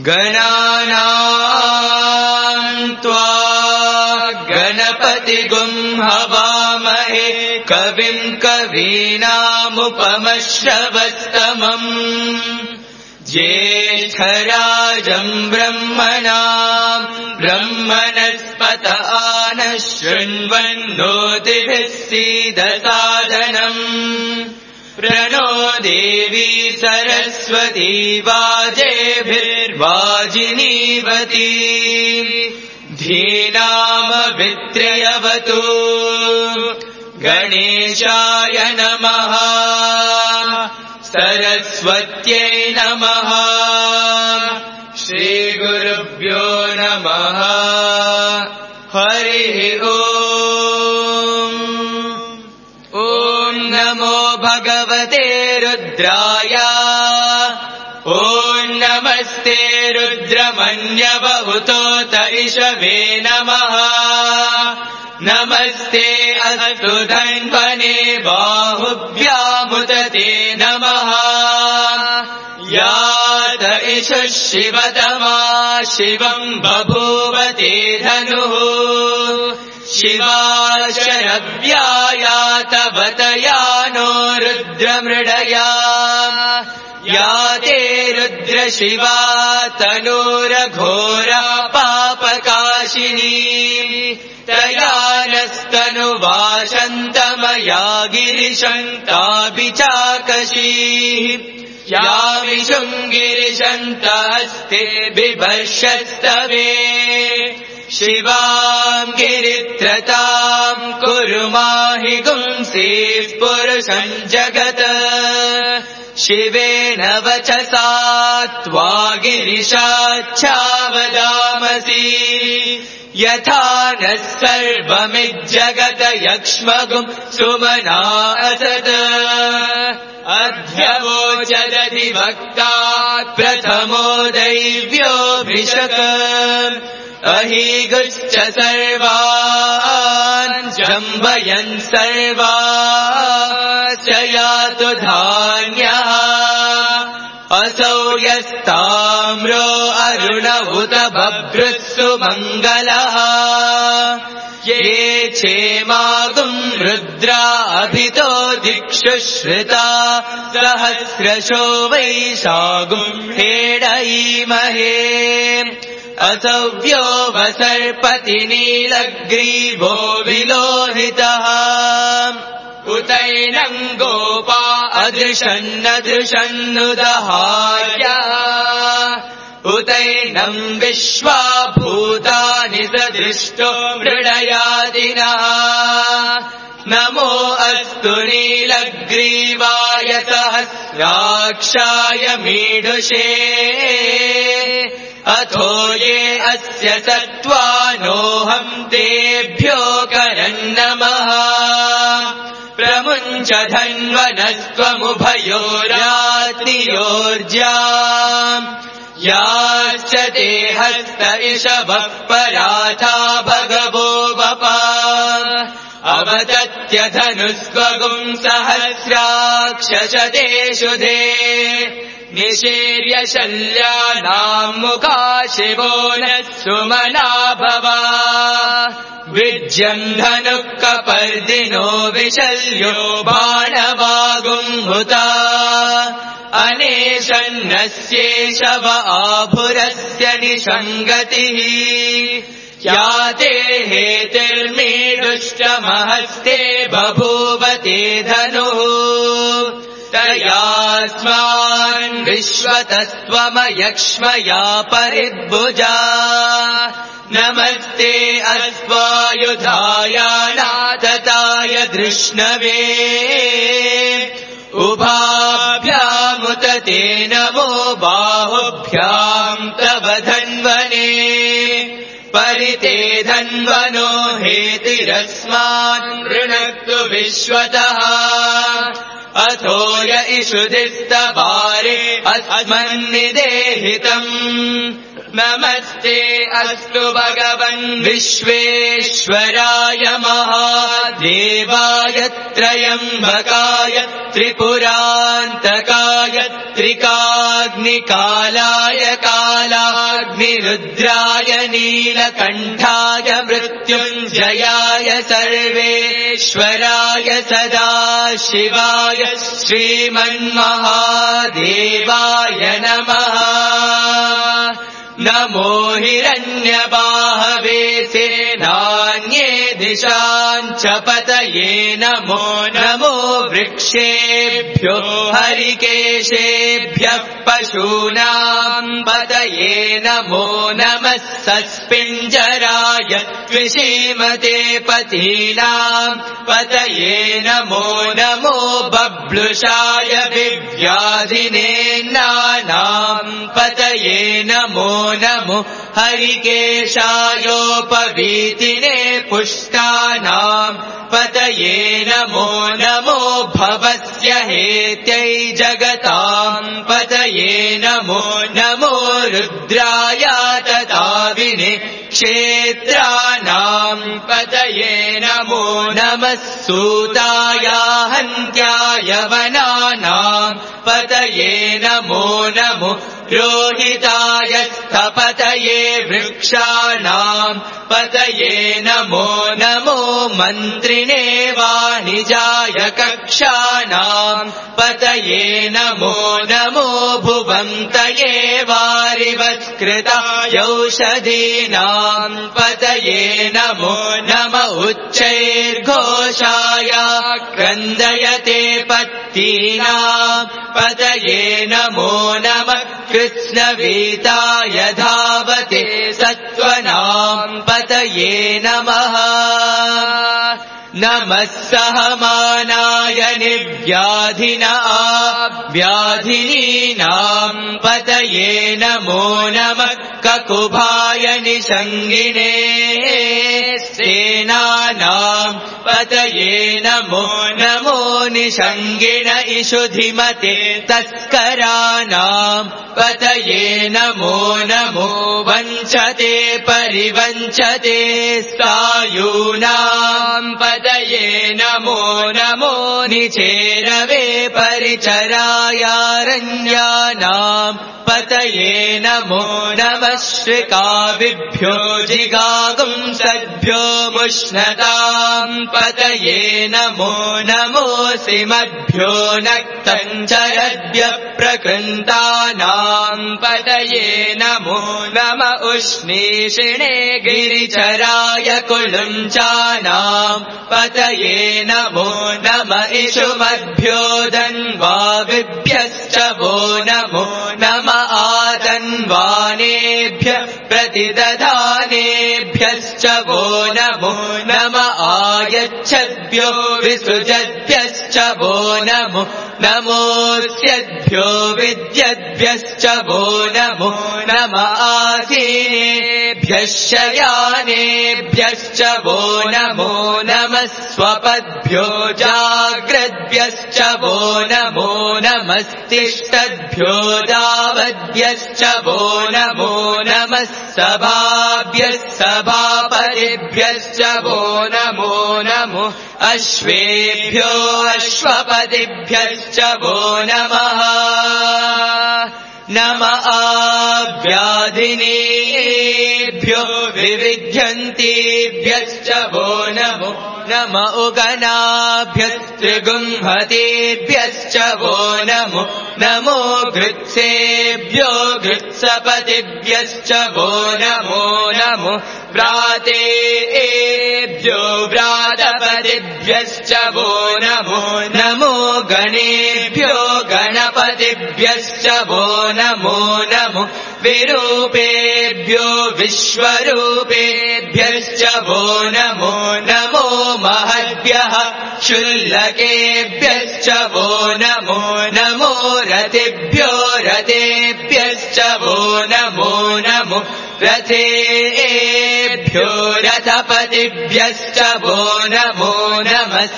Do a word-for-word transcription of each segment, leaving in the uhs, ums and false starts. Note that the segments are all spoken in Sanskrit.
गणानां त्वा गणपतिगुं हवामहे कविं कवीनामुपमश्रवस्तमम् ज्येष्ठराजं ब्रह्मणां ब्रह्मणस्पत आनः शृण्वन्नोतिभिः सीदसादनम् प्रणो देवी सरस्वती वाजेभिर्वाजिनीवती धीनामभित्र्यवतु गणेशाय नमः सरस्वत्यै नमः श्रीगुरुभ्यो नमः हरिः ओम् ॐ नमो भगवते रुद्राय ॐ नमस्ते रुद्रमन्यवहुतोत इषवे नमः नमस्ते अस्तु धन्वने बाहुभ्यामुत ते नमः यात इषुः शिवतमा शिवं बभूवते धनुः शिवा शरव्यायातवतया नो रुद्रमृडया याते रुद्रशिवा तनूरघोरा पापकाशिनी तया नस्तनुवाशन्तमया गिरिशन्ताभिचाकशीः यामिषुङ्गिरिशन्तहस्ते बिभर्षस्तवे शिवां गिरित्रतां कुरु माहि गुंसीः पुरुषं जगत् शिवेन वचसा त्वा गिरिशाच्छावदामसि यथा नः सर्वमिज्जगत यक्ष्मगुं सुमना असत् अध्यवोचदधिवक्ता प्रथमो दैव्योऽभिषक् अहीगुश्च सर्वान् जम्बयन् सर्वाश्च यातु धान्यः असौ यस्ताम्रो अरुण उत बभ्रुः सुमङ्गलः ये क्षेमागुं रुद्रा अभितो दिक्षु श्रुता सहस्रशो वैशागुं हेडयीमहे असव्यो वसर्पति नीलग्रीवो विलोहितः उतैनं गोपा अदृशन्नदृशन्नुदहार्य उतैनं विश्वा भूतानि सदृष्टो मृडयादिनः नमो अस्तु नीलग्रीवाय सहस्राक्षाय मीढुषे अथो ये अस्य सत्त्वानोऽहं तेभ्यो करन्नमः प्रमुञ्च धन्वनस्त्वमुभयोरात्रियोर्ज्याम् याश्च ते हस्त इषवः पराथा भगवो वपा अवदत्य धनुस्त्वगुं सहस्राक्षशते शुधे निशीर्य शल्यानां मुखा शिवो नः सुमना भवा विज्यं धनुः कपर्दिनो विशल्यो बाणवागुं हुता अनेशन्नस्येषव आभुरस्य निषङ्गतिः याते हेतिर्मीडुष्टमहस्ते बभूवते धनुः तयास्मान् विश्वतस्त्वमयक्ष्मया परिभुजा नमस्ते अस्वायुधाय नाथताय धृष्णवे उभाभ्यामुत ते नमो बाहुभ्यां तव धन्वने परिते धन्वनो हेतिरस्मान् ऋणक्तु विश्वतः अथो य इषुधिस्तवारे अस्मन्निदेहितम् नमस्ते अस्तु भगवन् विश्वेश्वराय महादेवाय त्र्यम्बकाय त्रिपुरान्तकाय त्रिकाग्निकालाय कालाय अग्निरुद्राय नीलकण्ठाय मृत्युञ्जयाय सर्वेश्वराय सदाशिवाय श्रीमन्महादेवाय नमः। नमो हिरण्यबाहवे सेनान्ये दिशाञ्च पतये नमो नमो वृक्षेभ्यो हरिकेशेभ्यः पशूनां पतये नमो नमः सस्पिञ्जराय द्विषीमते पतीनां पतये नमो नमो बब्लुषाय विव्याधिनेन्नानां पतये नमो नमो हरिकेशायोपवीतिने पुष्टानां पतये नमो नमो भवस्य हेत्यै जगतां पतये नमो नमो रुद्राय तदाविने क्षेत्राणां पतये नमो नमः सूताय हन्त्याय वनानां पतये नमो नमो रोहिताय स्थपतये वृक्षाणां पतये नमो नमो मन्त्रिणे वाणिजाय कक्षाणां पतये नमो नमो भुवन्तये वारिवत्कृताय औषधीनां पतये नमो नम उच्चैर्घोषाय क्रन्दयते पत्तीनां पतये नमो नमः कृष्णवीताय धावते सत्त्वनां पतये नमः। नमः सहमानाय निर्व्याधिना व्याधिनीनां पतये नमो नमः ककुभाय निषङ्गिणे सेनानां पतये नमो नमो निषङ्गिण इषुधिमते तस्कराणां पतये नमो नमो वञ्चते परिवञ्चते सायूनां पतये नमो नमो निचेरवे परिचरायारण्यानां पतये नमो नमः श्रिकाविभ्यो जिगागुंसद्भ्यो मुष्णतां पतये नमो नमो सिमद्भ्यो नक्तञ्चरद्भ्यः प्रकृन्तानां पतये नमो नम उष्णीषिणे गिरिचराय कुलुञ्चानां पतये नमो नम इषुमद्भ्यो धन्वाविभ्यश्च वो नमो नम आतन्वानेभ्यः प्रतिदधानेभ्यश्च वो नमो नम आयच्छद्भ्यो विसृजद्भ्यश्च वो नमो नमोऽस्यद्भ्यो विद्यद्भ्यश्च वो नमो नम आसीनेभ्यः शयानेभ्यश्च वो नमो नमः स्वपद्भ्यो जाग्रद्भ्यश्च वो नमो नमस्तिष्ठद्भ्यो दावद्भ्यश्च वो नमो नमः सभाभ्यः सभापतिभ्यश्च वो नमो नमो अश्वेभ्यो अश्वपतिभ्यश्च वो नमः नम आव्याधिनेभ्यो विविध्यन्तेभ्यश्च वो नमो नम उगनाभ्यस्त्रिगुंहतेभ्यश्च वो नमो नमो घृत्सेभ्यो घृत्सपतिभ्यश्च वो नमो नमो व्रातेभ्यो व्रातपतिभ्यश्च वो नमो नमो गणेभ्यो गणपतिभ्यश्च वो नमो नमो विरूपेभ्यो विश्वरूपेभ्यश्च वो नमो नमो महद्भ्यः क्षुल्लकेभ्यश्च वो नमो नमो रथेभ्यो रथेभ्यश्च वो नमो नमो रथेभ्यो रथपतिभ्यश्च वो नमो नमः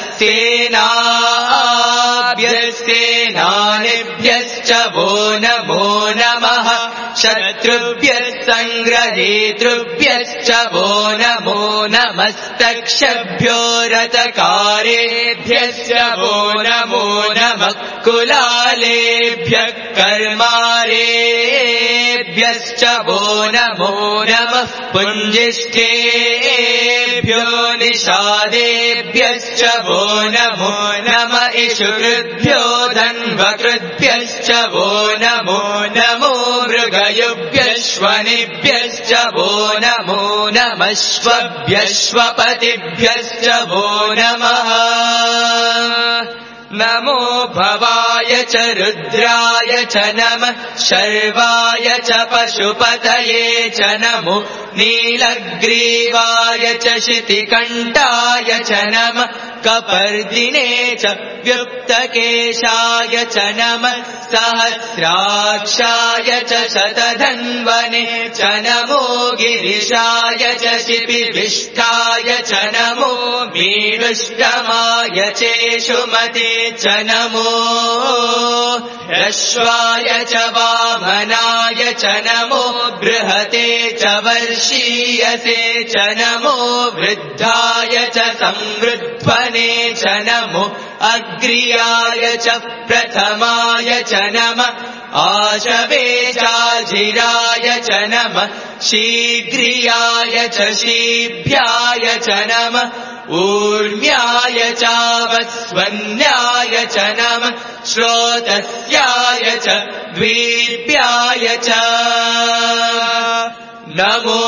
सेनाभ्यस्तेनानिभ्यश्च वो नमो नमः शत्रुभ्यः सङ्ग्रहेतृभ्यश्च वो नमो नमस्तक्षभ्यो रथकारेभ्यश्च वो नमो नमः कुलालेभ्यः कर्मारेभ्यः पुञ्जिष्ठेभ्यश्च वो नमो नमः पुञ्जिष्ठेभ्यो निषादेभ्यश्च वो नमो नम इषुकृभ्यो धन्वकृभ्यश्च वो नमो नमो मृगयुभ्यश्वनिभ्यश्च वो नमो नमश्वभ्यश्वपतिभ्यश्च वो नमः नमो भवाय च रुद्राय च नमः शर्वाय च पशुपतये च नमो नीलग्रीवाय च शितिकण्ठाय च नमः कपर्दिने च व्युक्तकेशाय च नमः सहस्राक्षाय च शतधन्वने च नमो गिरिशाय च शिपिविष्ठाय च नमो मीडुष्टमाय चेषुमते च नमो ह्रस्वाय च वामनाय च नमो बृहते च वर्षीयसे च नमो वृद्धाय च संवृध्वने च नमो अग्र्याय च प्रथमाय च नमः आशवे चाजिराय च नमः शीघ्रियाय च शीभ्याय च नमः ऊर्म्याय चावस्वन्याय च नमः श्रोतस्याय च द्वीप्याय च नमो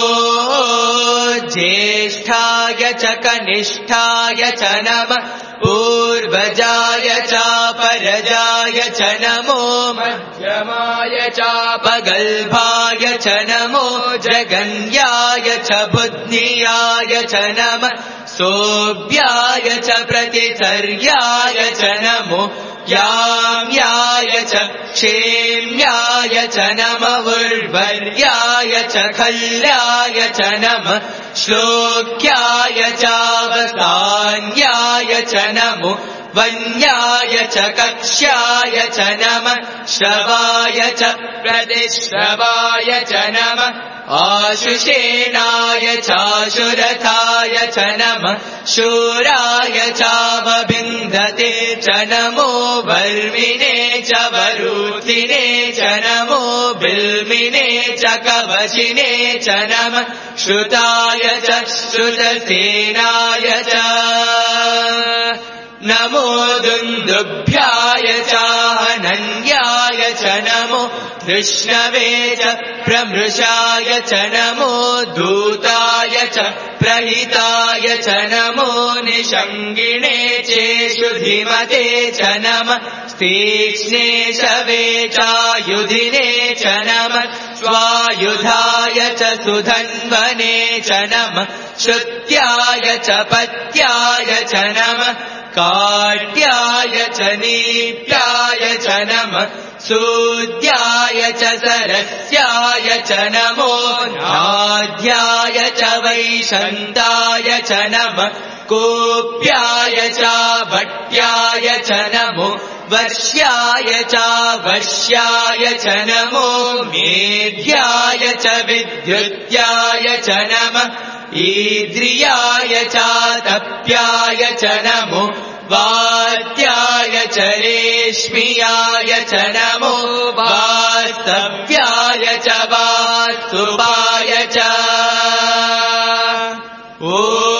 ज्येष्ठाय च कनिष्ठाय च नमः पूर्वजाय चापरजाय च नमो मध्यमाय चापगल्भाय च नमो जगन्याय च बुद्धियाय च नमः सोऽव्याय च प्रतिसर्याय च नमो याम्याय च क्षेम्याय च नमः उर्वर्याय च खल्याय च नमः श्लोक्याय चावसान्याय च नमो वन्याय च कक्ष्याय च नमः श्रवाय च प्रतिश्रवाय च नमः आशुषेणाय चाशुरथाय च नमः शूराय चावबिन्धते च नमो वर्मिणे च वरूथिने च नमो बिल्मिने च कवचिने च नमः श्रुताय च श्रुतसेनाय च नमो दुन्दुभ्याय चाहनन्याय च नमो कृष्णवे च प्रमृषाय च नमो दूताय च प्रहिताय च नमो निषङ्गिणे चेषुधिमते च नमः तीक्ष्णे शवे चायुधिने च नमः स्वायुधाय च सुधन्वने च नमः श्रुत्याय च पत्याय च नमः काट्याय च नीप्याय च नमः सूद्याय च सरस्याय च नमो नाद्याय च वैशन्ताय च नमः कोप्याय च भट्याय च नमो वर्ष्याय च वश्याय च नमो मेध्याय च विद्युत्याय च नमः ईद्रियाय च तप्याय च नमो वात्याय च रेश्मियाय च नमो वास्तव्याय च वास्तुपाय च ॐ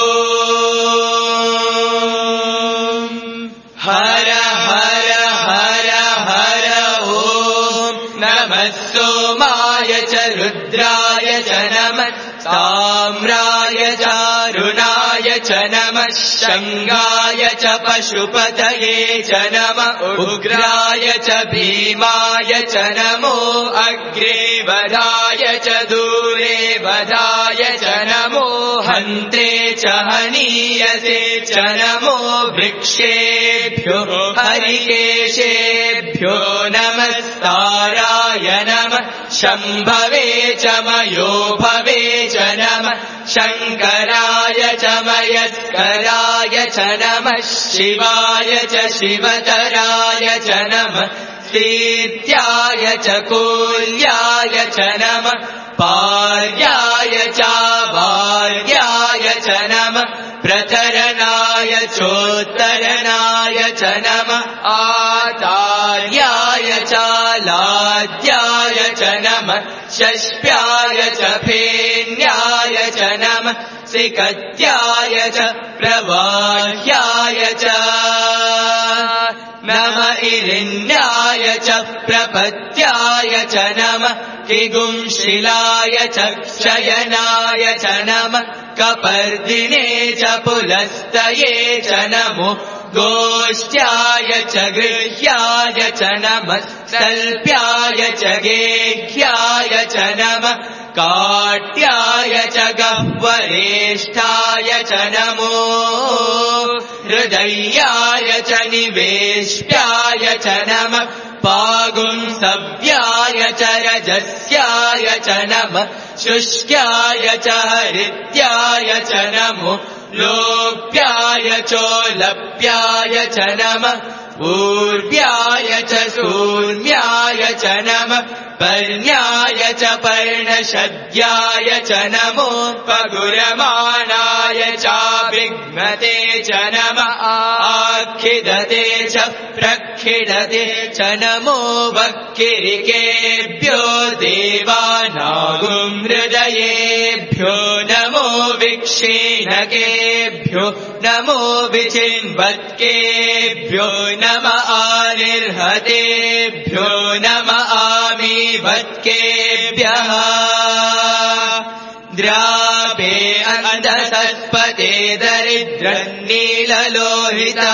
हर हर हर हर ॐ नमः सोमाय च रुद्राय च नमः ताम्राय चारुणाय च नमः शङ्गाय च पशुपतये च नमः उग्राय च भीमाय च नमो अग्रे वधाय च दूरे वधाय च नमो हन्त्रे च हनीयसे च नमो वृक्षेभ्यो हरिकेशेभ्यो नमस्ताराय नमः शम्भवे च मयो भवे च नमः शङ्कराय च मयस्कराय च नमः शिवाय च शिवतराय च नमः शीत्याय च कोल्याय च नमः पार्याय च वार्याय च नमः प्रतरणाय चोत्तरणाय च नमः आतार्याय च लाद्याय च नमः शष्प्याय च फेन्याय च नमः सिकत्याय च प्रवाह्याय च नमः इरिण्याय च प्रपत्याय च नमः किगुंशिलाय च क्षयनाय च नमः कपर्दिने च पुलस्तये च नमो गोष्ट्याय च गृह्याय च नमः सल्प्याय च गेह्याय च नमः काट्याय च गह्वरेष्ठाय च नमो हृदयाय च निवेश्याय च नमः पागुंसव्याय च रजस्याय च नमः शुष्क्याय च हरित्याय च नमो लोप्याय चोलप्याय च नमः पूर्व्याय च शून्याय च नमः पर्ण्याय च पर्णशद्याय च नमो पगुरमाणाय चाभिघ्नते च नमः आखिदते च प्रखिदते च नमो वक्किरिकेभ्यो देवानागुं हृदयेभ्यो नमो विक्षीणकेभ्यो नमो विचिन्वत्केभ्यो नमः आनिर्हतेभ्यो नमः आमीवत्केभ्यः द्रापे अन्धसत्पते दरिद्रन्नीललोहिता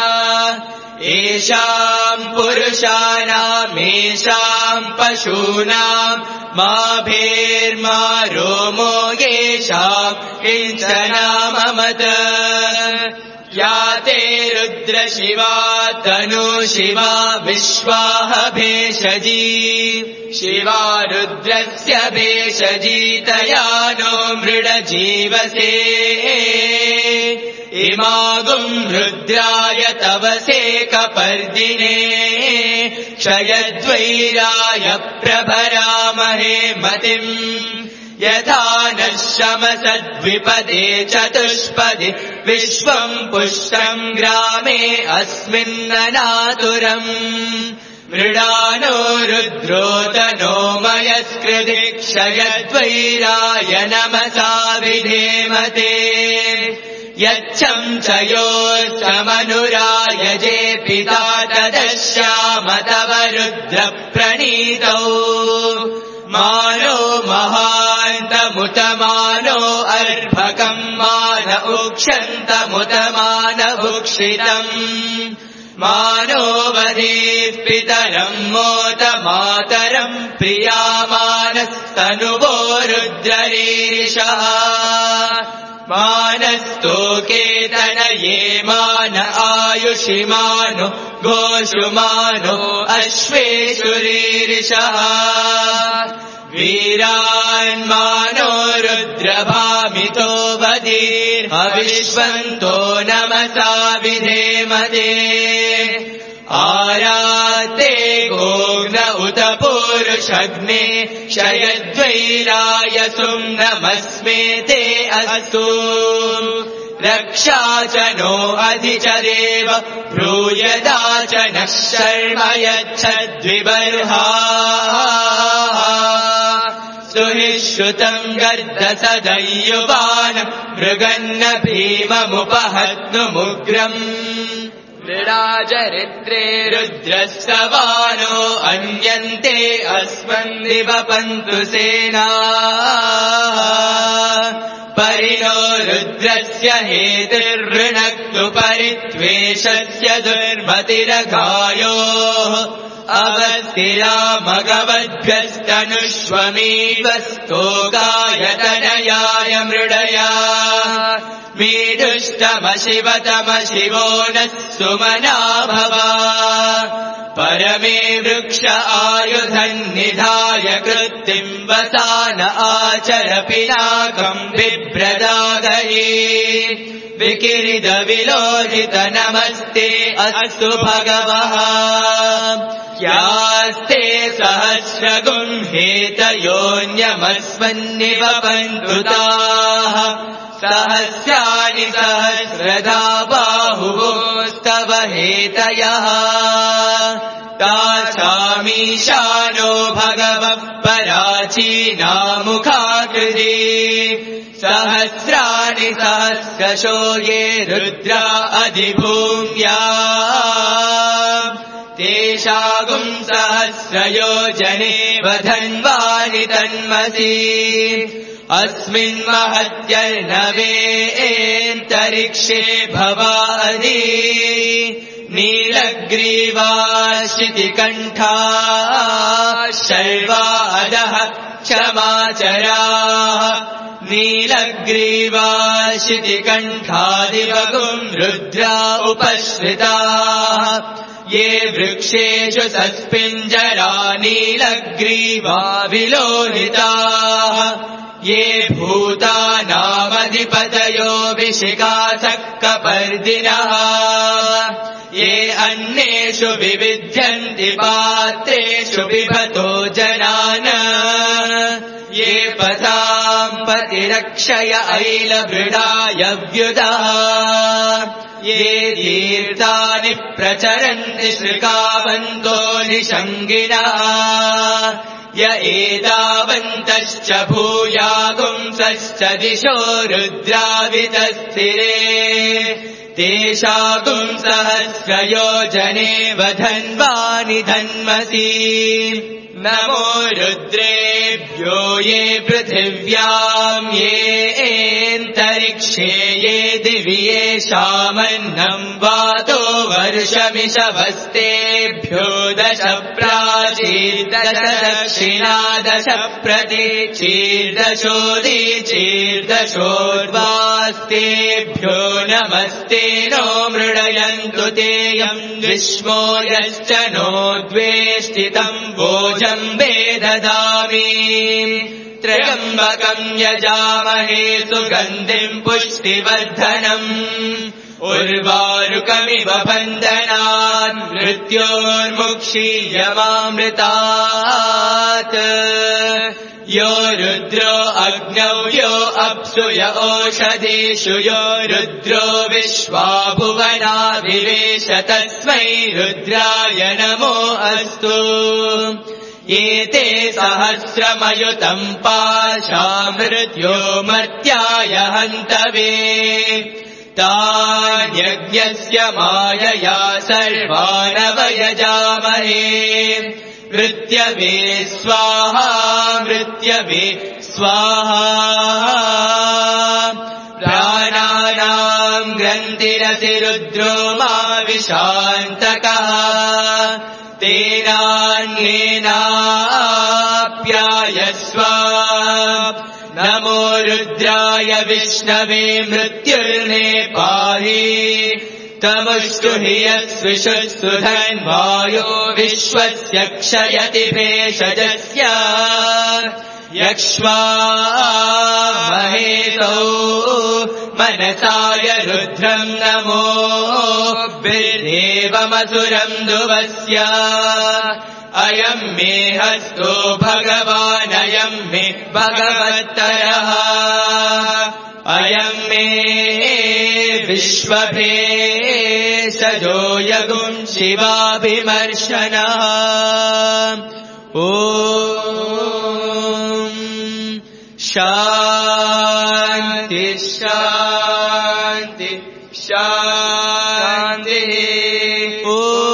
येषाम् पुरुषाणामेषाम् पशूनाम् मा भेर्मा रोमो येषाम् किञ्चनाममत या ते रुद्रशिवा तनुशिवा विश्वाह भेषजी शिवा रुद्रस्य भेषजी तया नो मृडजीवसे इमागुं रुद्राय तवसे कपर्दिने क्षयद्वैराय प्रभरामहे मतिम् यथा नः शमसद्विपदे चतुष्पदे विश्वम् पुष्टम् ग्रामे अस्मिन्ननातुरम् मृडानो रुद्रोदनो मयस्कृते क्षयद्वैराय नमसा विधेमते यच्छम् च योऽस्तमनुरायजे पिता तदश्याम तव रुद्रप्रणीतौ मानो महान्तमुतमानो अर्भकम् मान उक्षन्तमुतमान उक्षितम् मानो वधीः पितरम् मोत मातरम् प्रियामानस्तनुवो रुद्ररीरिषः मानस्तोकेतनये मान आयुषिमानो गोषुमानो अश्वेषुरीरिषः वीरान्मानो रुद्रभामितो वधीर्हविष्वन्तो नमसा विधेमते आराते गोग्न उत पुरुषग्ने क्षयद्वैराय सुम्नमस्मे ते अस्तु रक्षा च नो अधिचरेव ब्रूयदा च नः शर्म यच्छद्विबर्हाः सुहिश्रुतम् गर्दसदय्युवान् मृगन्न भीममुपहत्नुमुग्रम् मृडाचरित्रे रुद्रस्तवानो अन्यन्ते अस्मन्निव पन्तु सेना परिणो रुद्रस्य हेतिर्ऋणक्तु परित्वेषस्य दुर्मतिरघायोः अवस्थिरा मघवद्भ्यस्तनुष्वमीव स्तोकायतनयाय मृडया मीडुष्टमशिवतमशिवो नः सुमना भवा परमे वृक्ष आयुधन्निधाय कृत्तिम् वसान आचर पिनाकम् बिभ्रदागये विकिरिद विलोहित नमस्ते अस्तु भगवः यास्ते सहस्रगुं हेतयोऽन्यमस्मन्निव पन्तुताः सहस्राणि सहस्रधा बाहुवोस्तव हेतयः तासामीशानो भगवः पराचीनामुखाकृति सहस्राणि सहस्रशो ये रुद्रा अधिभूम्या तेषागुं सहस्रयोजने वधन्वानि तन्मसि अस्मिन् महत्यर्णवेऽन्तरिक्षे भवादि नीलग्रीवाश्चितिकण्ठाः शर्वादः क्षमाचराः नीलग्रीवाश्चितिकण्ठादिवगुं रुद्रा उपश्रिताः ये वृक्षेषु सस्पिञ्जरा नीलग्रीवा विलोहिताः ये भूतानामधिपतयो विशिखासः कपर्दिनः ये अन्नेषु विविध्यन्ति पात्रेषु पिबतो जनान् ये पसां पतिरक्षय ऐलवृडाय व्युदः ये तीर्थानि प्रचरन्ति श्रिकावन्तो निषङ्गिणः य एतावन्तश्च भूयागुंसश्च दिशो रुद्रावितस्थिरे तेषागुं सहस्रयोजने वधन्वानि धन्मसि नमो रुद्रेभ्यो ये पृथिव्यां येऽन्तरिक्षे ये दिवि येषामन्नं वातो वर्षमिषवस्तेभ्यो दश प्राचीर्दश दक्षिणा दश प्रतीचीर्दशोदीचीर्दशोर्वास्तेभ्यो नमस्ते नो मृडयन्तु तेऽयं विश्वो यश्च नो द्वेष्टितं भोजम्बे ददामि त्र्यम्बकं यजामहे सुगन्धिं पुष्टिवर्धनम् उर्वारुकमिव बन्धनान् मृत्योर्मुक्षीयमामृतात् यो रुद्रो अग्नौ यो अप्सु य ओषधीषु यो रुद्रो विश्वा भुवनाभिवेश तस्मै रुद्राय नमो अस्तु एते सहस्रमयुतं पाशामृत्यो मर्त्याय हन्तवे तान्यज्ञस्य मायया सर्वानवयजामहे मृत्यवे स्वाहा मृत्यवे स्वाहा प्राणानां ग्रन्थिरसि रुद्रो मा विशान्तकः तेनान्येनाप्यायस्व नमो रुद्राय विष्णवे मृत्युर्ने पाहि तमुष्टु हि यस्विषुस्तु धन्वायो विश्वस्य क्षयति भेषजस्य यक्ष्वामहेतौ मनसाय रुद्रं नमो बिर्देवमसुरं दुवस्य अयं मे हस्तो भगवान् अयं मे भगवत्तरः अयं मे विश्वभेषजो यगुं शिवाभिमर्शनः ॐ शान्ति शान्ति शान्तिः ॐ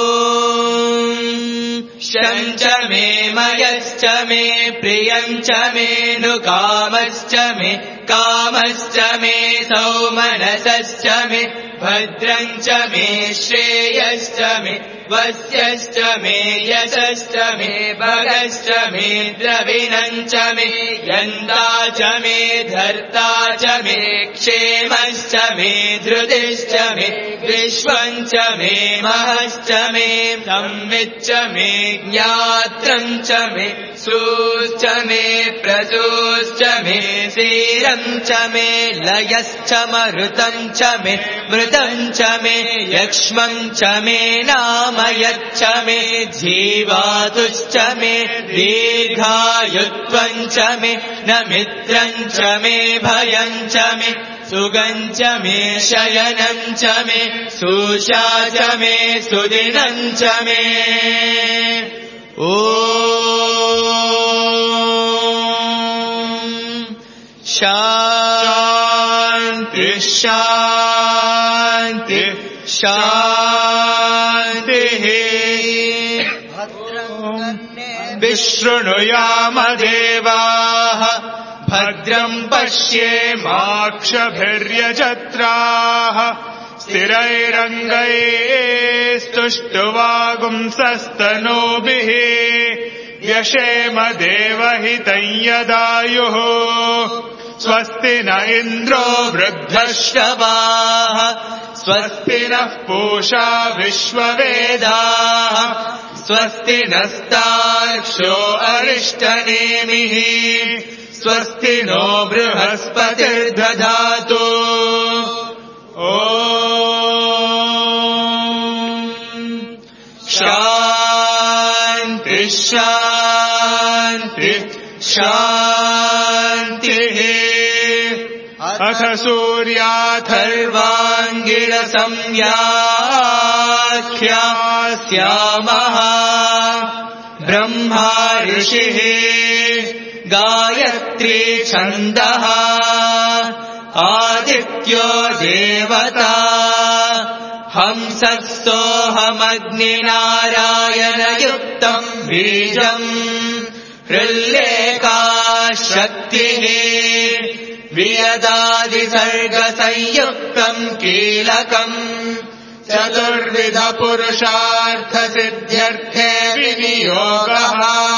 शञ्च मे मयश्च मे प्रियञ्च मे नुकामश्च मे कामश्च मे सौमनसश्च मे भद्रञ्च मे श्रेयश्च मे वस्यश्च मे यशश्च मे भगश्च मे द्रविणञ्च मे यन्ता च मे धर्ता च मे क्षेमश्च मे धृतिश्च मे विश्वञ्च मे महश्च मे संविच्च मे ज्ञात्रञ्च मे सूश्च मे प्रसूश्च मे सीरञ्च मे लयश्च मरुतञ्च मे मृतञ्च मे यक्ष्मञ्च मे नामयच्च मे जीवातुश्च मे दीर्घायुत्वञ्च मे न मित्रञ्च मे भयञ्च मे सुगं च मे शयनं च मे सुषा च मे सुदिनं च मे ॐ शान्ति शान्ति शान्तिः विशृणुयाम देवाः भद्रं पश्येमाक्षभिर्यजत्राः स्थिरैरङ्गैस्तुष्टुवागुंसस्तनूभिः व्यशेम देवहितं यदायुः स्वस्ति न इन्द्रो वृद्धश्रवाः स्वस्ति नः पूषा विश्ववेदाः स्वस्ति नस्तार्क्ष्यो अरिष्टनेमिः स्वस्ति नो बृहस्पतिर्दधातु ॐ शान्ति शान्ति शान्तिः अथ सूर्याथर्वाङ्गिरसंव्याख्यास्यामः ब्रह्मा ऋषिः गायत्री छन्दः आदित्यो देवता हंसः सोऽहमग्निनारायणयुक्तम् बीजम् हृल्लेखा शक्तिः वियदादिसर्गसंयुक्तम् कीलकम् चतुर्विध पुरुषार्थसिद्ध्यर्थे विनियोगः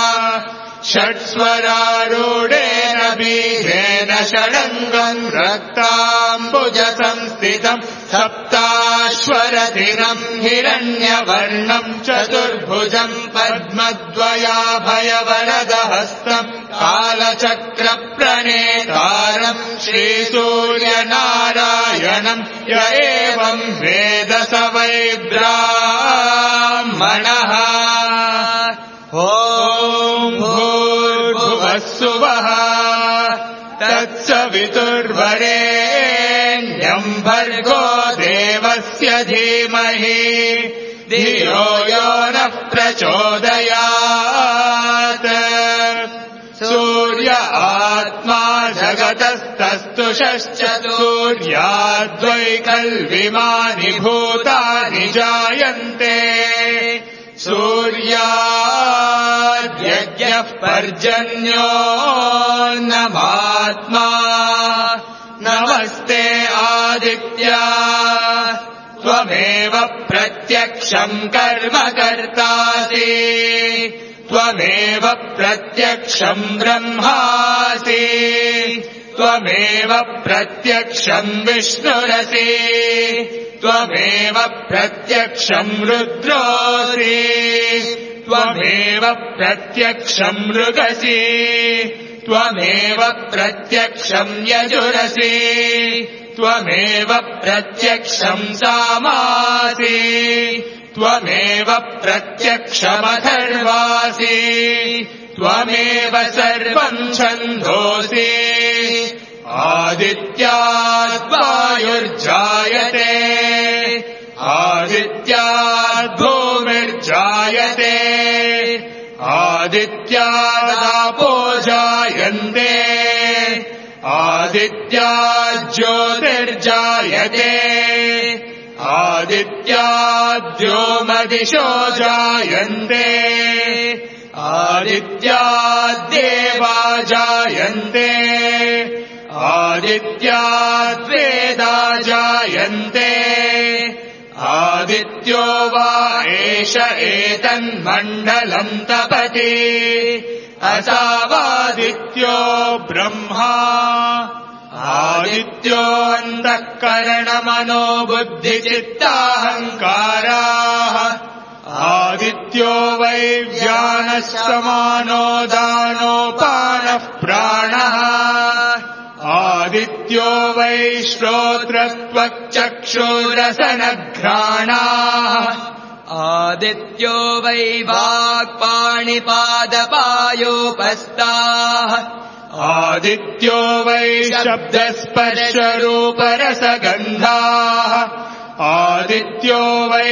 षट्स्वरारूढेन बीजेन षडङ्गम् रक्ताम्बुजसंस्थितम् सप्ताश्वरधिरम् हिरण्यवर्णम् चतुर्भुजम् पद्मद्वयाभयवरदहस्तम् कालचक्रप्रणेतारम् श्रीसूर्यनारायणम् य एवम् वेद स वै ब्राह्मणः ॐ भूर्भुवः स्वः तत्सवितुर्वरेण्यम् भर्गो देवस्य धीमहि धियो यो नः प्रचोदयात् सूर्य आत्मा जगतस्तस्तुषश्चतुर्याद्वै खल्विमानि भूतानि जायन्ते सूर्याद्यज्ञः पर्जन्यो नमात्मा नमस्ते आदित्या त्वमेव प्रत्यक्षम् कर्म कर्तासि त्वमेव प्रत्यक्षम् ब्रह्मासि त्वमेव प्रत्यक्षम् विष्णुरसि त्वमेव प्रत्यक्षम् रुद्रोऽसि त्वमेव प्रत्यक्षम् मृगसि त्वमेव प्रत्यक्षम् यजुरसि त्वमेव प्रत्यक्षम् सामासि त्वमेव प्रत्यक्षमथर्वासि त्वमेव सर्वम् छन्दोसि आदित्याद् वायुर्जायते आदित्याद् भूमिर्जायते आदित्यादापो जायन्ते आदित्याद् ज्योतिर्जायते आदित्याद्योमदिशो जायन्ते आदित्याद्देवा जायन्ते आदित्याद्वेदा जायन्ते आदित्यो वा एष एतन्मण्डलम् तपति असावादित्यो ब्रह्मा आदित्यो अन्तःकरणमनो बुद्धिचित्ताहङ्काराः आदित्यो वै व्यानः समानो दानोपानः प्राणः आदित्यो वै श्रोत्रत्वक्चक्षुरसनघ्राणाः आदित्यो वै वाक्पाणिपादपायोपस्ताः आदित्यो वै शब्दस्पर्शरूपरसगन्धाः आदित्यो वै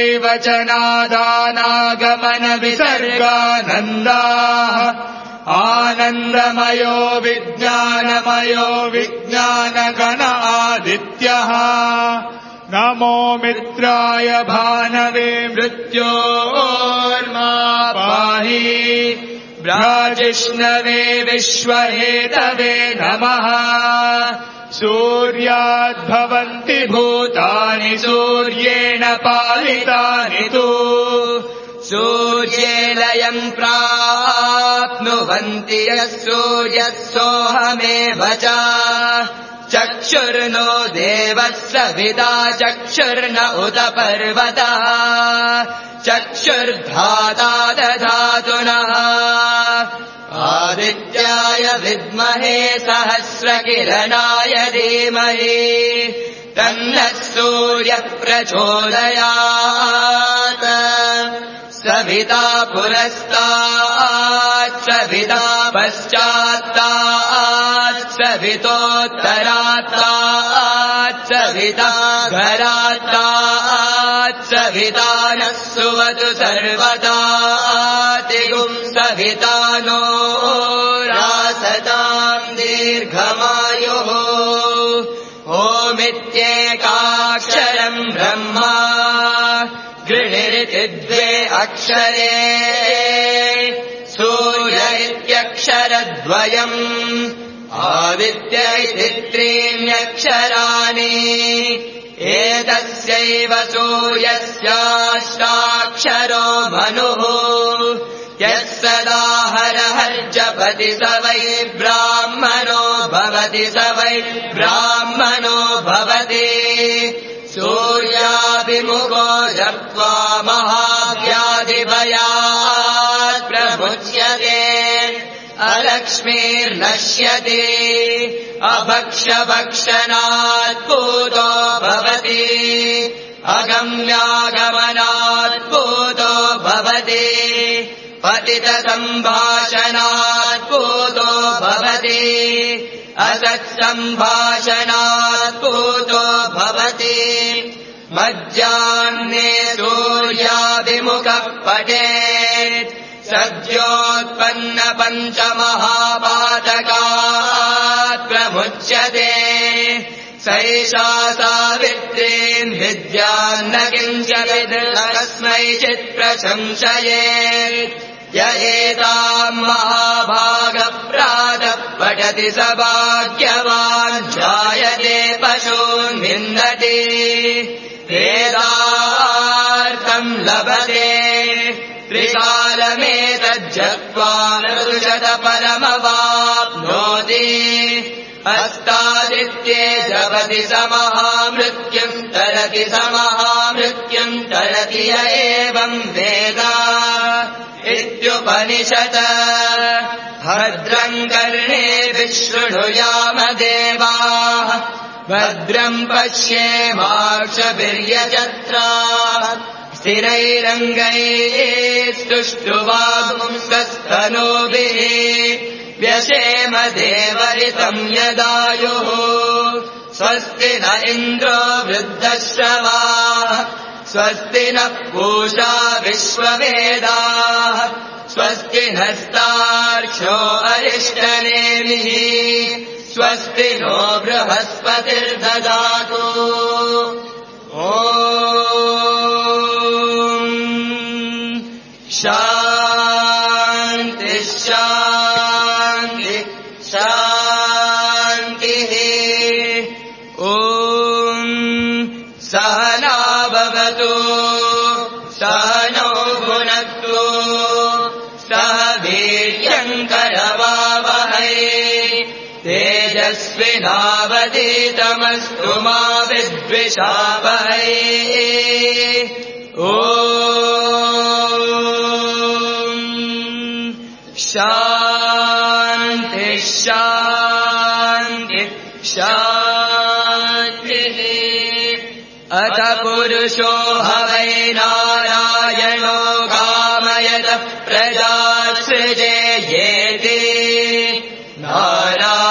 वचनादानागमनविसर्गानन्दाः आनन्दमयो विज्ञानमयो विज्ञानगण आदित्यः नमो मित्राय भानवे मृत्योर्मा पाहि व्राजिष्णवे विश्वहेतवे नमः सूर्याद्भवन्ति भूतानि सूर्येण पालितानि तु सूर्ये लयम् प्राप्नुवन्ति यः सूर्यः सोऽहमेव च चक्षुर्नो देवः सविता चक्षुर्न उत पर्वतः चक्षुर्धाता दधातु नः आदित्याय विद्महे सहस्रकिरणाय धीमहि तन्नः सूर्यः प्रचोदयात् सविता पुरस्तात् सविता पश्चात्तात् सवितोत्तरात्तात् सविता घरात्तात् सविता नः सुवतु सर्वदातिगुं सविता नो रासताम् दीर्घमायुः ओमित्येकाक्षरम् ब्रह्मा गृणिरिति द्वे अक्षरे सूर्य इत्यक्षरद्वयम् आदित्य इति त्रीण्यक्षराणि एतस्यैव सूर्यस्याष्टाक्षरो मनुः यः सदा हरहर्जपति स वै ब्राह्मणो भवति स वै ब्राह्मणो भवति सूर्याभिमुखो जप्त्वा महाव्याधिभयात् प्रमुच्यते अलक्ष्मीर्नश्यति अभक्षभक्षणात् पूतो भवति अगम्यागमनात् पूतो भवति पतितसम्भाषणात् पूतो भवति असत्सम्भाषणात् पूतो भवति मध्याह्ने सूर्याभिमुखः पठेत् सद्योत्पन्न पञ्चमहापातकात् प्रमुच्यते सैषा सावित्रीम् विद्यान्न किञ्चित् कस्मैचित् प्रशंसयेत् य एताम् महाभागप्रातः पठति स भाग्यवान् जायते पशून् विन्दति वेदार्थम् लभते त्रिकालमेतज्जप्त्वा नृषत परमवाप्नोति अस्तादित्ये जपति स महामृत्युम् तरति स महामृत्युम् तरति य एवम् वेद इत्युपनिषत् भद्रम् कर्णेभिः शृणुयाम देवाः भद्रम् पश्येमाक्षभिर्यजत्राः स्थिरैरङ्गैः स्तुष्ट्वापुंसस्तनूभिः व्यशेम देवरितम् यदायुः स्वस्ति न इन्द्रो वृद्धश्रवाः स्वस्ति नः पूषा विश्ववेदाः स्वस्ति नस्तार्क्ष्यो अरिष्टनेमिः स्वस्ति नो बृहस्पतिर्ददातु ॐ शान्ति शान्ति शान्तिः ॐ सहना भवतु सहनौ भुनक्तु सह वीर्यङ्करवावहै तेजस्विनावधीतमस्तु मा विद्विषावहै ॐ शान्ति शान्ति शान्तिः अथ पुरुषो ह वै नारायणो कामयतः प्रजासृजेयेति नारायण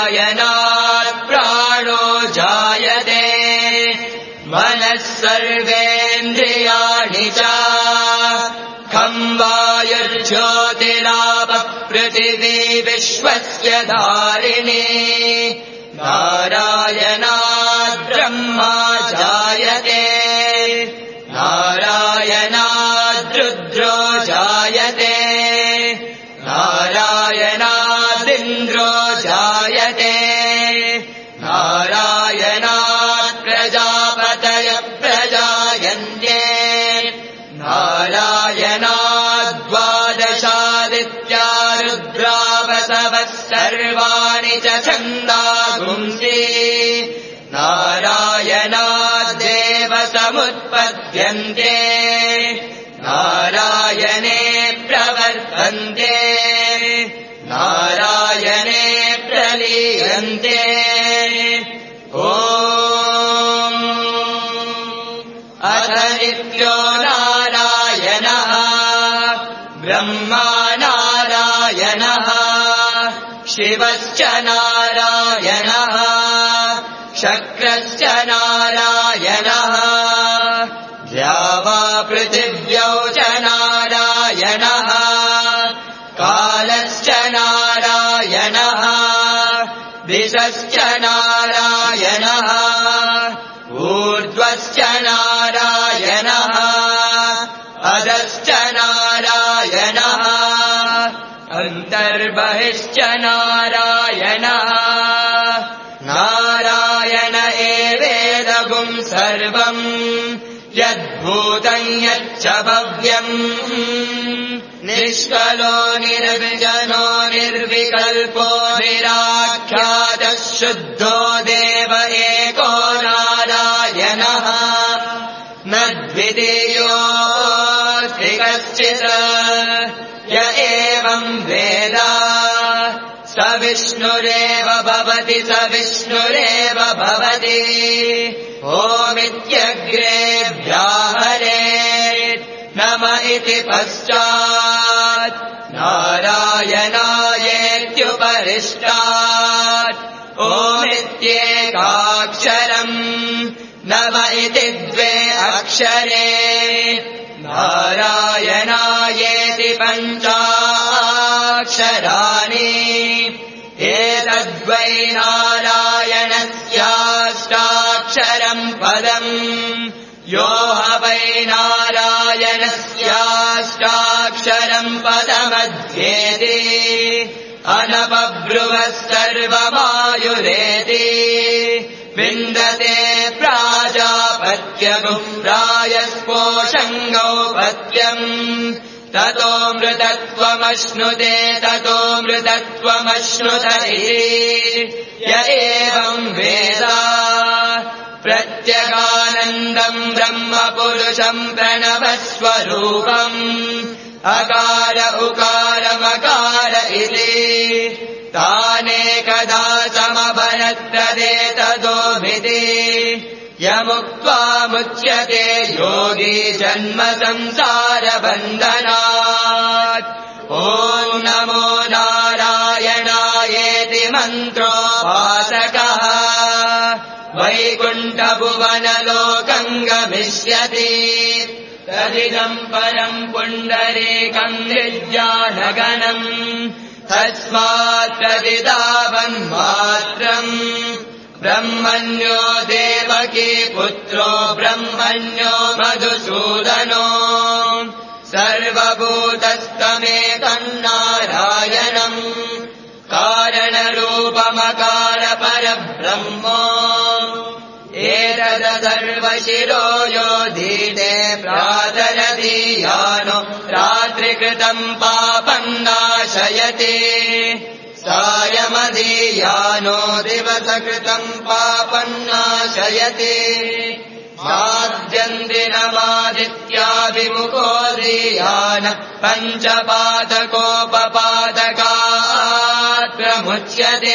कर्मेन्द्रियाणि च खं वायुर्ज्योतिरापः पृथिवी विश्वस्य धारिणी नारायणात् ब्रह्मा जायते नारायणात् रुद्रो जायते नारायणादिन्द्रो जायते नारायणात् प्रजापतयः प्रजायन्ते नारायणाद्वादशादित्या रुद्रा वसवः सर्वाणि च छन्दागुंसि नारायणाद्देव समुत्पद्यन्ते नारायणे प्रवर्तन्ते नारायणे प्रलीयन्ते ॐ अथ नित्यो नारायणः ब्रह्मा नारायणः शिवश्च नारायणः शक्रश्च नारायणः द्यावा पृथिव्यौ च नारायणः कालश्च नारायणः दिशश्च नारायणः ऊर्ध्वश्च नारायणः अधश्च नारायणः अन्तर्बहिश्च नारायणः नारायण एवेदगुं सर्वम् यद्भूतं यच्च भव्यम् निष्कलो निर्विजनो निर्विकल्पो निराख्यातः शुद्धो देव एको नारायणः न द्वितीयोऽस्ति कश्चित् य एवं वेद स विष्णुरेव भवति स विष्णुरेव भवति ओमित्यग्रे व्याहरेत् नम इति पश्चात् नारायणायेत्युपरिष्टात् ओमित्येकाक्षरम् नम इति द्वे अक्षरे नारायणायेति पञ्चाक्षराणि एतद्वै नारायणस्याष्टाक्षरम् पदम् यो ह वै नारायणस्याष्टाक्षरम् पदमध्येति अनपब्रुवः सर्वमायुरेति विन्दते प्राजापत्यगुं रायस्पोषङ्गौपत्यम् ततो मृतत्वमश्नुते ततो मृतत्वमश्नुत य एवम् वेद प्रत्यगानन्दम् ब्रह्मपुरुषम् प्रणवस्वरूपम् अकार उकारमकार इति तानेकदा समभरत्तदेतदोभिति यमुक्त्वा मुच्यते योगी जन्म संसारबन्धनात् ॐ नमो नारायणायेति मन्त्रोपासकः वैकुण्ठभुवनलोकम् गमिष्यति तदिदम् परम् पुण्डरीकम् निर्जानगणम् तस्मात् तदिदावन्मात्रम् ब्रह्मण्यो देवकी पुत्रो ब्रह्मण्यो मधुसूदनो सर्वभूतस्तमेकम् नारायणम् कारणरूपमकार परब्रह्मो एतदसर्वशिरो योधीते प्रातरदीयानो रात्रिकृतम् पापम् नाशयति सायमदीयानो दिवसकृतम् पापम् नाशयति साध्यन्दिनमादित्याभिमुखोदीयान पञ्चपादकोपपादकात् प्रमुच्यते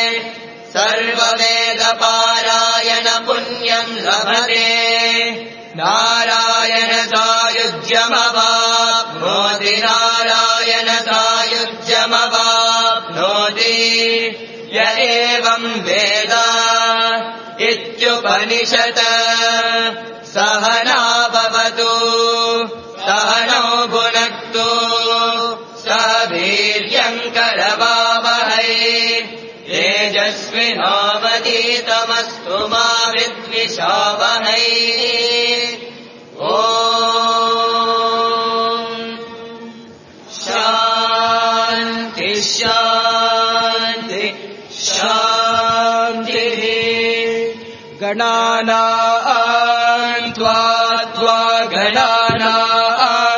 सर्ववेदपारायण पुण्यम् लभते नारायण सायुज्यमवाप्नोति नारायण सायुज्यमवाप्नोति य एवम् वेद इत्युपनिषत् सहना भव शावहै ॐ शान्ति शान्ति शान्तिः गणानां त्वा त्वा गणानां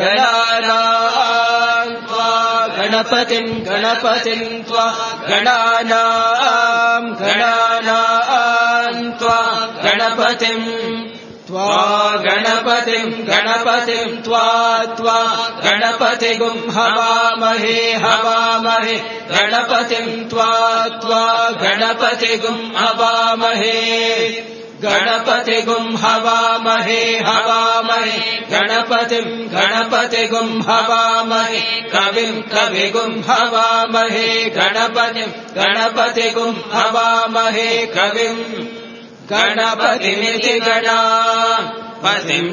गणानां त्वा गणपतिं गणपतिं त्वा गणानां गणानां त्वा गणपतिं त्वा गणपतिं गणपतिं त्वा त्वा गणपतिगुं हवामहे हवामहे गणपतिं त्वा त्वा गणपतिगुं हवामहे गणपतिगुं हवामहे हवामहे गणपतिं गणपतिगुं हवामहे कविं कविगुं हवामहे गणपतिं गणपतिगुं हवामहे कविं गणपतिमिति गणापतिं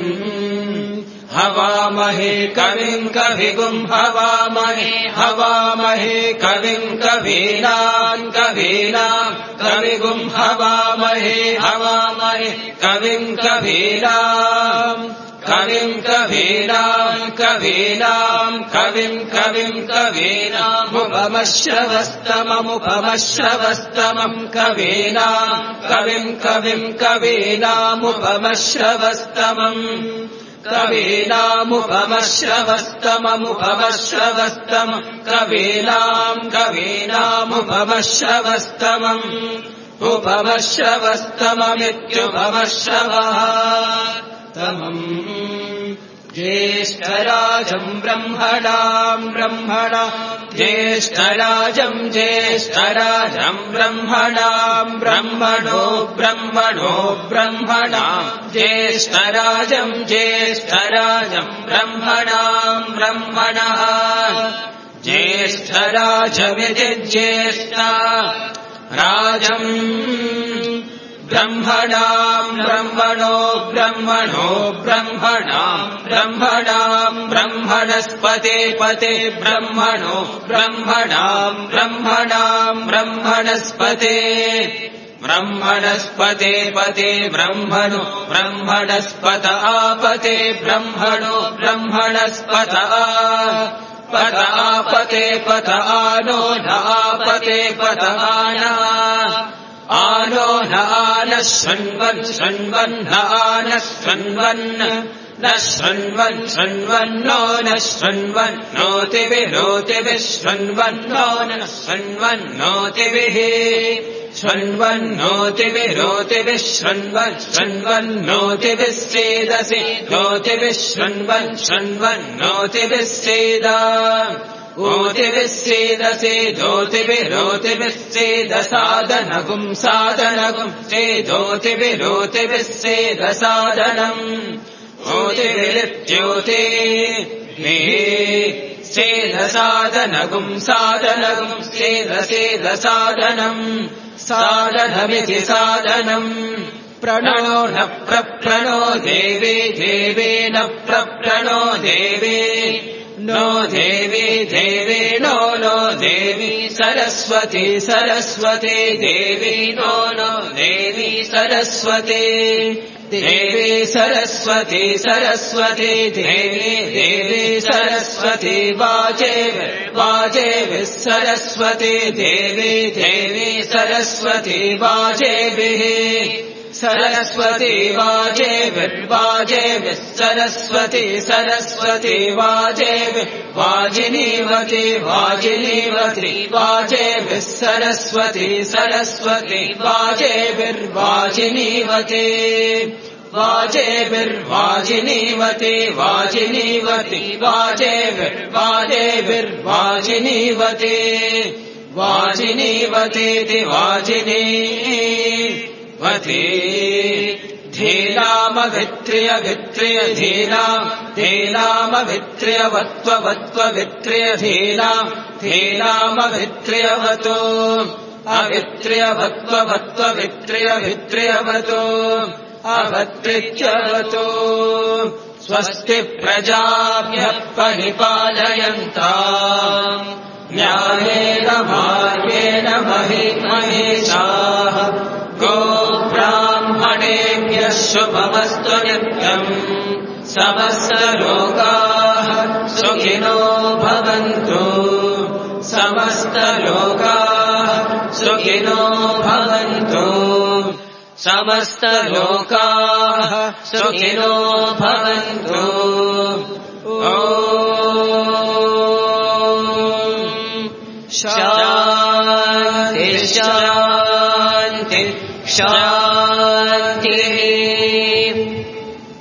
हवामहे कविं कविगुं हवामहे हवामहे कविं कवीनां कवीनां कविगुं हवामहे हवामहे कविं कवीनां कविं कवीनां कवीनां कविं कविं कवीनामुपमश्रवस्तममुपमश्रवस्तमं कवीनां कविं कविं कवीनामुपमश्रवस्तमम् कवीनामुपमश्रवस्तममुपमश्रवस्तमं कवीनां कवीनामुपमश्रवस्तमम् उपमश्रवस्तममित्युपमश्रवः तमम् ज्येष्ठराजं ब्रह्मणां ब्रह्मणा ज्येष्ठराजं ज्येष्ठराजं ब्रह्मणां ब्रह्मणो ब्रह्मणो ब्रह्मणां ज्येष्ठराजं ज्येष्ठराजं ब्रह्मणां ब्रह्मणः ज्येष्ठराजमिति ज्येष्ठा राजम् ब्रह्मणां ब्रह्मणो ब्रह्मणो ब्रह्मणां ब्रह्मणां ब्रह्मणस्पते पते ब्रह्मणो ब्रह्मणां ब्रह्मणां ब्रह्मणस्पते ब्रह्मणस्पते पते ब्रह्मणो ब्रह्मणस्पत आपते ब्रह्मणो ब्रह्मणस्पत पत आपते पत आनो नापते पत आना आनो न आनः शृण्वन् शृण्वन् न आनः शृण्वन् न शृण्वन् शृण्वन्नो न शृण्वन् नोतिभिः नोतिभिः शृण्वन्नो न शृण्वन् नोतिभिः शृण्वन् नोतिभिः नोतिभिः शृण्वन् शृण्वन् नोतिभिः सेदसि नोतिभिः शृण्वन् शृण्वन् नोतिभिः सेद ओतिभिः सेदसे दोतिभिः रोतिभिः सेदसादनगुं सादनगुं सेदोतिभिः रोतिभिः सेदसादनम् ओतिभिरित्योते सेदसादनगुं सादनगुं सेदसेदसादनम् सादनमिति सादनम् प्रणो न प्रप्रणो देवे देवेन प्रप्रणो देवे नो देवी देवी नो नो देवी सरस्वती सरस्वती देवी नो नो देवी सरस्वती देवी सरस्वती सरस्वती देवी देवी सरस्वती वाजे वाजे सरस्वती देवी देवी सरस्वती वाजेभिः सरस्वती वाजे विर्वाजे सरस्वती सरस्वती वाजे वाजिनीवती वाजिनीवती वाजे सरस्वती सरस्वती वाजे विर्वाजिनीवती वाजे विर्वाजिनीवती वाजिनीवती वाजे विर्वाजे विर्वाजिनीवती वाजिनीवतीति वाजिनी वती धीनामभित्रिय वित्रिय धीनाम् धीनामभित्रिय वत्व वत्व वित्रिय धीनाम् धीनामभित्रियवतो अवित्रिय वत्व वत्व वित्रिय वित्रियवतो अवत्रित्यवतो स्वस्ति प्रजाभ्यः परिपालयन्ताम् न्यायेन मार्गेण महि महेशाः गो ब्राह्मणे शुभमस्तु नित्यम् समस्तलोकाः सुखिनो भवन्तु समस्तलोकाः सुखिनो भवन्तु समस्तलोकाः सुखिनो भवन्तु शान्ति शान्ति शान्ति